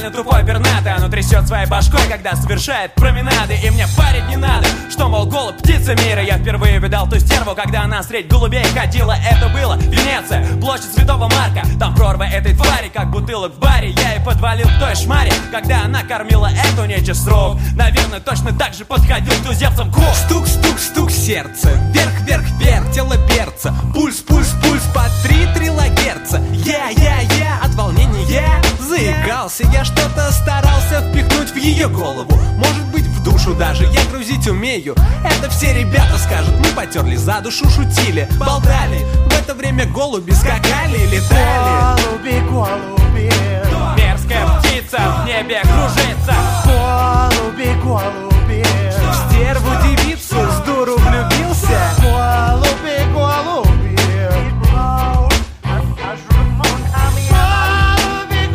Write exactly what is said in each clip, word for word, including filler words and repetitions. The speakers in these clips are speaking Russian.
реально тупой пернатый. Оно трясет своей башкой, когда совершает променады. И мне парить не надо, что, мол, голубь птица мира. Я впервые видал ту стерву, когда она средь голубей ходила. Это было Венеция, площадь Святого Марка. Там прорва этой твари, как бутылок в баре. Я и подвалил к той шмаре, когда она кормила эту нечисть с рук. Наверное, точно так же подходил к туземцам Кук. Стук, стук, стук сердца, вверх, вверх, вверх, тело перца. Пульс, пульс, пульс по три трилогерца. Я, я, я, от волнения заикался. Я что-то старался впихнуть в ее голову. Может быть, в душу даже я грузить умею. Это все ребята скажут, мы потерли за душу, шутили, болтали. В это время голуби скакали, летали. Голуби, голуби, мерзкая птица в небе кружится. голуби, голуби, В стерву девицу с дуру влюбился. голуби, голуби, голуби,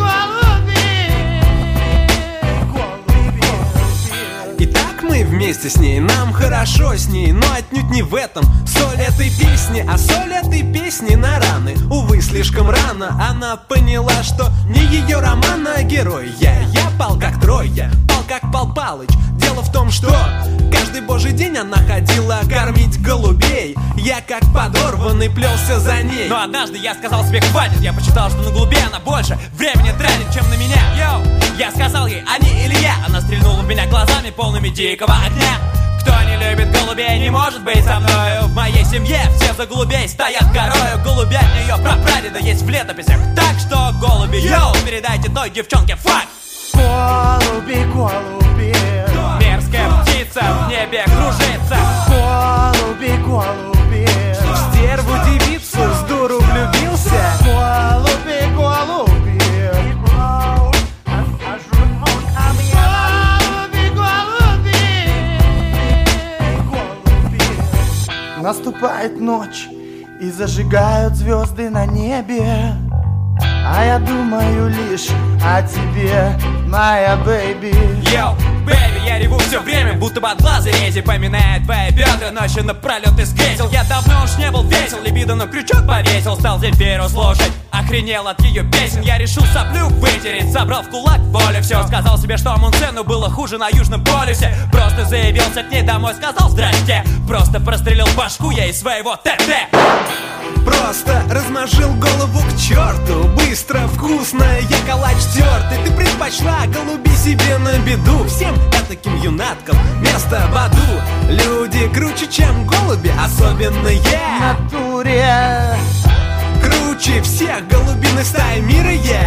голуби, И так мы вместе с ней, нам хорошо с ней. Но отнюдь не в этом соль этой песни. А соль этой песни на раны. Увы, слишком рано она поняла, что не ее роман, а герой. Я, я пал как Троя, пал как Пал Палыч. Дело в том, что каждый божий день она ходила кормить голубей. Я как подорванный плелся за ней. Но однажды я сказал себе хватит. Я посчитал, что на голубей она больше времени тратит, чем на меня. Йоу, я сказал ей, они или я. Она стрельнула в меня глазами, полными дикого огня. Кто не любит голубей, не может быть со мною. В моей семье все за голубей стоят горою. Голубя от нее прапрадеда есть в летописях. Так что, голуби, йоу, передайте той девчонке факт. голуби, голуби, Мерзкая птица в небе кружится. голуби, голуби, В стерву девицу с дуру влюбился. голуби, голуби, наступает ночь и зажигают звезды на небе, а я думаю лишь о тебе, моя бэйби. Йоу, бэйби, я реву все время, будто бы от глаза рези. Поминая твои бедра, ночью напролет из кресел. Я давно уж не был весел, либидо на крючок повесил. Стал Земфиру слушать, охренел от ее песен. Я решил соплю вытереть, собрал в кулак волю все. Сказал себе, что Амундсену было хуже на Южном полюсе. Просто заявился к ней домой, сказал здрасте. Просто прострелил башку я из своего ТТ. Просто размажил голову к черту. Быстро, вкусно, я калач тертый. Ты предпочла голуби себе на беду. Всем этаким юнаткам место в аду. Люди круче, чем голуби, особенно я. В натуре Круче всех голубиных стай мира я.